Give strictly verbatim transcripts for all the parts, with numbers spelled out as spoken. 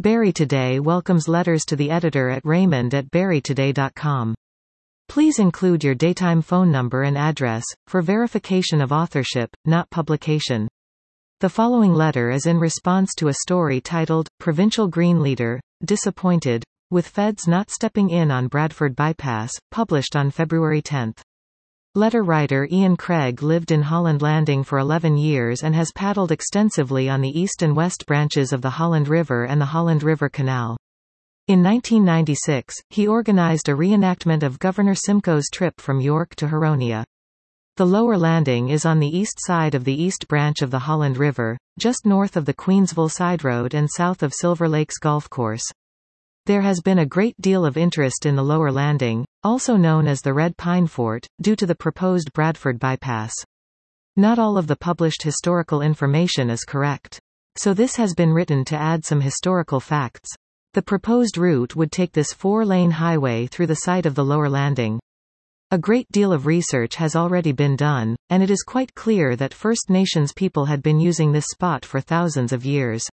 Barrie Today welcomes letters to the editor at raymond at barrie today dot com. Please include your daytime phone number and address, for verification of authorship, not publication. The following letter is in response to a story titled, Provincial Green Leader, Disappointed, with Feds Not Stepping In on Bradford Bypass, published on February tenth. Letter writer Ian Craig lived in Holland Landing for eleven years and has paddled extensively on the east and west branches of the Holland River and the Holland River Canal. In nineteen ninety-six, he organized a reenactment of Governor Simcoe's trip from York to Huronia. The lower landing is on the east side of the east branch of the Holland River, just north of the Queensville Side Road and south of Silver Lakes Golf Course. There has been a great deal of interest in the lower landing, also known as the Red Pine Fort, due to the proposed Bradford bypass. Not all of the published historical information is correct. So this has been written to add some historical facts. The proposed route would take this four-lane highway through the site of the lower landing. A great deal of research has already been done, and it is quite clear that First Nations people had been using this spot for thousands of years.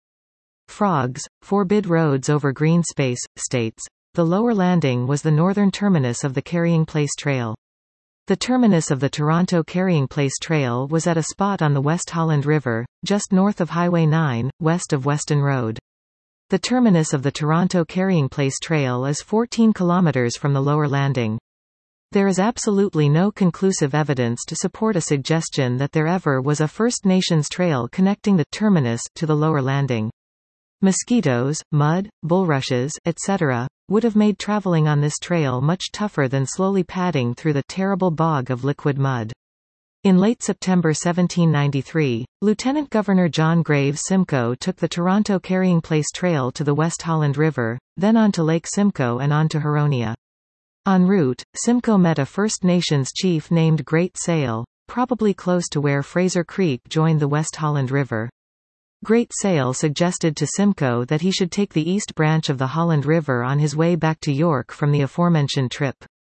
Frogs, forbid roads over green space, states. The lower landing was the northern terminus of the Carrying Place Trail. The terminus of the Toronto Carrying Place Trail was at a spot on the West Holland River, just north of Highway nine, west of Weston Road. The terminus of the Toronto Carrying Place Trail is fourteen kilometers from the lower landing. There is absolutely no conclusive evidence to support a suggestion that there ever was a First Nations trail connecting the terminus to the lower landing. Mosquitoes, mud, bulrushes, et cetera, would have made traveling on this trail much tougher than slowly padding through the terrible bog of liquid mud. In late September seventeen ninety-three, Lieutenant Governor John Graves Simcoe took the Toronto Carrying Place Trail to the West Holland River, then on to Lake Simcoe and on to Huronia. En route, Simcoe met a First Nations chief named Great Sale, probably close to where Fraser Creek joined the West Holland River. Great Sale suggested to Simcoe that he should take the east branch of the Holland River on his way back to York from the aforementioned trip.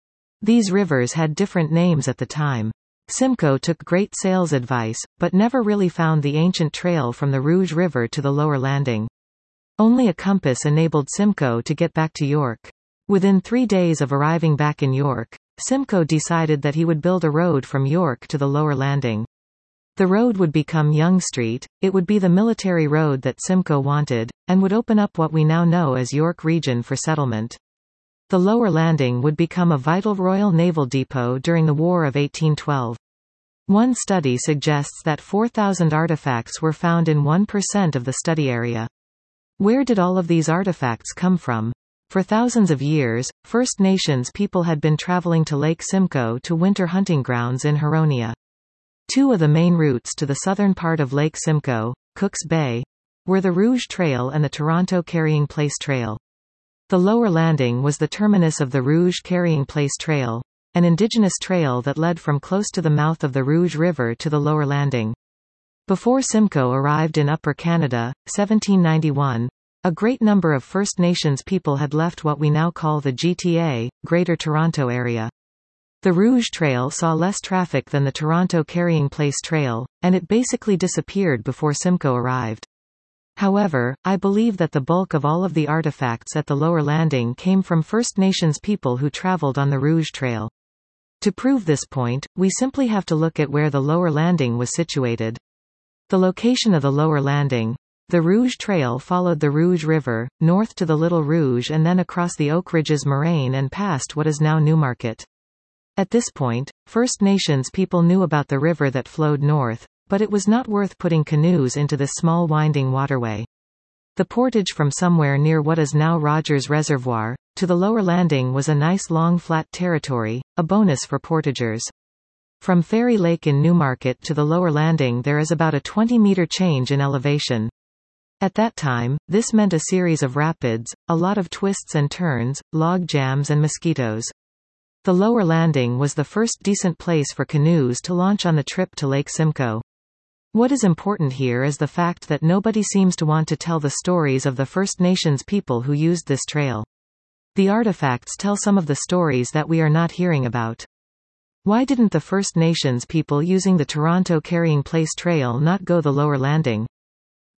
These rivers had different names at the time. Simcoe took Great Sale's advice, but never really found the ancient trail from the Rouge River to the lower landing. Only a compass enabled Simcoe to get back to York. Within three days of arriving back in York, Simcoe decided that he would build a road from York to the lower landing. The road would become Yonge Street, it would be the military road that Simcoe wanted, and would open up what we now know as York Region for settlement. The lower landing would become a vital Royal Naval depot during the War of eighteen twelve. One study suggests that four thousand artifacts were found in one percent of the study area. Where did all of these artifacts come from? For thousands of years, First Nations people had been traveling to Lake Simcoe to winter hunting grounds in Huronia. Two of the main routes to the southern part of Lake Simcoe, Cook's Bay, were the Rouge Trail and the Toronto Carrying Place Trail. The lower landing was the terminus of the Rouge Carrying Place Trail, an indigenous trail that led from close to the mouth of the Rouge River to the lower landing. Before Simcoe arrived in Upper Canada, seventeen ninety-one, a great number of First Nations people had left what we now call the G T A, Greater Toronto Area. The Rouge Trail saw less traffic than the Toronto Carrying Place Trail, and it basically disappeared before Simcoe arrived. However, I believe that the bulk of all of the artifacts at the lower landing came from First Nations people who traveled on the Rouge Trail. To prove this point, we simply have to look at where the lower landing was situated. The location of the lower landing. The Rouge Trail followed the Rouge River, north to the Little Rouge and then across the Oak Ridges Moraine and past what is now Newmarket. At this point, First Nations people knew about the river that flowed north, but it was not worth putting canoes into this small winding waterway. The portage from somewhere near what is now Rogers Reservoir to the lower landing was a nice long flat territory, a bonus for portagers. From Fairy Lake in Newmarket to the lower landing there is about a twenty meter change in elevation. At that time, this meant a series of rapids, a lot of twists and turns, log jams and mosquitoes. The lower landing was the first decent place for canoes to launch on the trip to Lake Simcoe. What is important here is the fact that nobody seems to want to tell the stories of the First Nations people who used this trail. The artifacts tell some of the stories that we are not hearing about. Why didn't the First Nations people using the Toronto Carrying Place Trail not go the lower landing?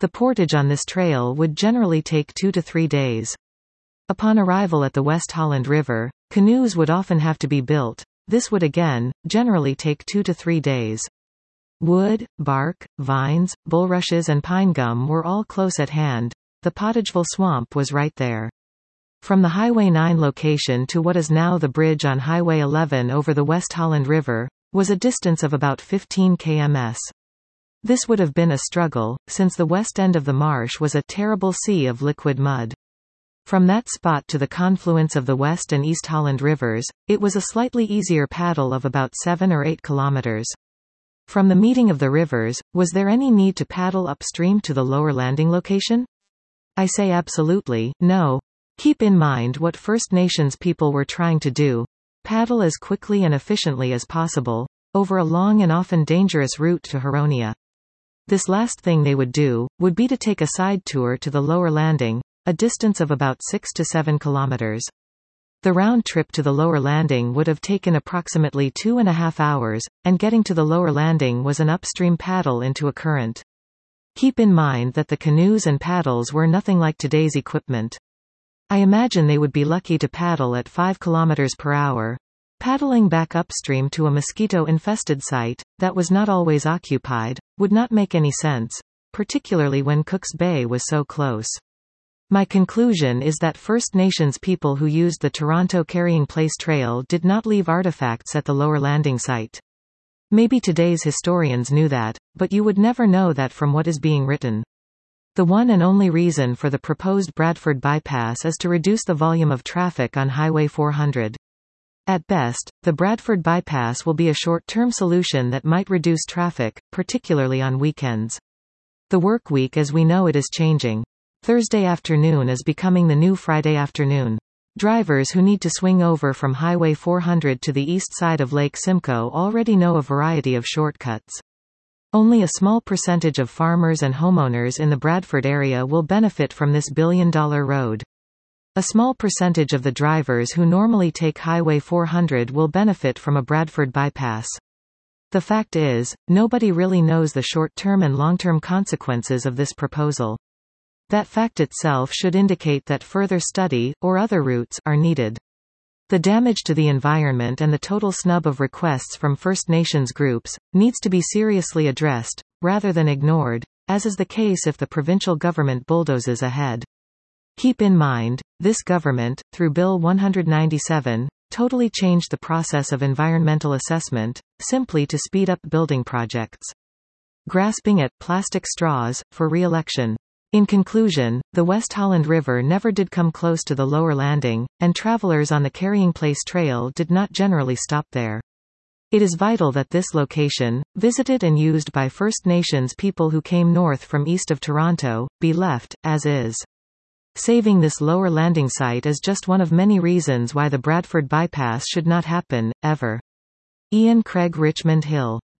The portage on this trail would generally take two to three days. Upon arrival at the West Holland River, canoes would often have to be built. This would again, generally take two to three days. Wood, bark, vines, bulrushes and pine gum were all close at hand. The Pottageville Swamp was right there. From the Highway nine location to what is now the bridge on Highway eleven over the West Holland River, was a distance of about fifteen kilometers. This would have been a struggle, since the west end of the marsh was a terrible sea of liquid mud. From that spot to the confluence of the West and East Holland Rivers, it was a slightly easier paddle of about seven or eight kilometers. From the meeting of the rivers, was there any need to paddle upstream to the lower landing location? I say absolutely, no. Keep in mind what First Nations people were trying to do. Paddle as quickly and efficiently as possible, over a long and often dangerous route to Huronia. This last thing they would do, would be to take a side tour to the lower landing, a distance of about six to seven kilometers. The round trip to the lower landing would have taken approximately two and a half hours, and getting to the lower landing was an upstream paddle into a current. Keep in mind that the canoes and paddles were nothing like today's equipment. I imagine they would be lucky to paddle at five kilometers per hour. Paddling back upstream to a mosquito-infested site, that was not always occupied, would not make any sense, particularly when Cook's Bay was so close. My conclusion is that First Nations people who used the Toronto Carrying Place Trail did not leave artifacts at the lower landing site. Maybe today's historians knew that, but you would never know that from what is being written. The one and only reason for the proposed Bradford bypass is to reduce the volume of traffic on Highway four hundred. At best, the Bradford bypass will be a short-term solution that might reduce traffic, particularly on weekends. The work week as we know it is changing. Thursday afternoon is becoming the new Friday afternoon. Drivers who need to swing over from Highway four hundred to the east side of Lake Simcoe already know a variety of shortcuts. Only a small percentage of farmers and homeowners in the Bradford area will benefit from this billion-dollar road. A small percentage of the drivers who normally take Highway four hundred will benefit from a Bradford bypass. The fact is, nobody really knows the short-term and long-term consequences of this proposal. That fact itself should indicate that further study, or other routes, are needed. The damage to the environment and the total snub of requests from First Nations groups, needs to be seriously addressed, rather than ignored, as is the case if the provincial government bulldozes ahead. Keep in mind, this government, through Bill one ninety-seven, totally changed the process of environmental assessment, simply to speed up building projects. Grasping at plastic straws for re-election. In conclusion, the West Holland River never did come close to the lower landing, and travelers on the Carrying Place Trail did not generally stop there. It is vital that this location, visited and used by First Nations people who came north from east of Toronto, be left, as is. Saving this lower landing site is just one of many reasons why the Bradford bypass should not happen, ever. Ian Craig, Richmond Hill.